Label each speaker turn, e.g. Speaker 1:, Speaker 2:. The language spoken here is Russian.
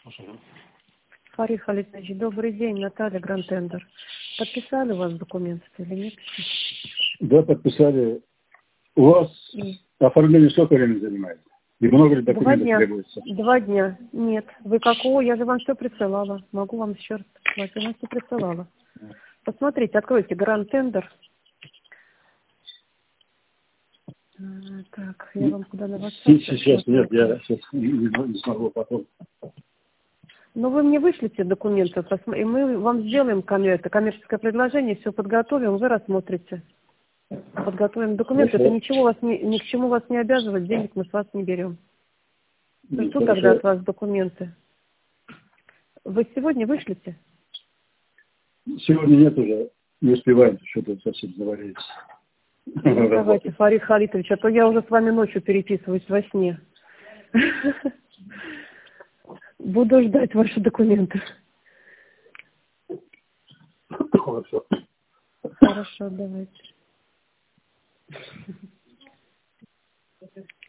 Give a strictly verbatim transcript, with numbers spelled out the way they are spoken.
Speaker 1: Слушаю.
Speaker 2: Фарид Халитович, добрый день, Наталья, Гранд-Тендер. Подписали у вас документы или нет?
Speaker 1: Да, подписали. У вас
Speaker 2: Mm.
Speaker 1: оформление сколько времени занимает? И много ли
Speaker 2: Два
Speaker 1: документов
Speaker 2: дня.
Speaker 1: требуется?
Speaker 2: Два дня. Нет. Вы какого? Я же вам все присылала. Могу вам еще раз присылать. Я вам все присылала. Посмотрите, откройте Гранд-Тендер. Так, я вам куда на WhatsApp
Speaker 1: Сейчас нет, я сейчас не, не- не смогу потом.
Speaker 2: Ну, вы мне вышлите документы, посмо- и мы вам сделаем коммер- коммерческое предложение, все подготовим, вы рассмотрите. Подготовим документы, это
Speaker 1: Хорошо.
Speaker 2: ничего вас не, ни к чему вас не обязывает, денег мы с вас не берем.
Speaker 1: Ну,
Speaker 2: Жду
Speaker 1: хорошо.
Speaker 2: тогда от вас документы. Вы сегодня вышлите?
Speaker 1: Сегодня нет уже, не успеваем, что-то совсем завалились.
Speaker 2: Ну, давайте, Фарид Халитович, а то я уже с вами ночью переписываюсь во сне. Буду ждать ваши документы.
Speaker 1: Хорошо.
Speaker 2: Хорошо, давайте.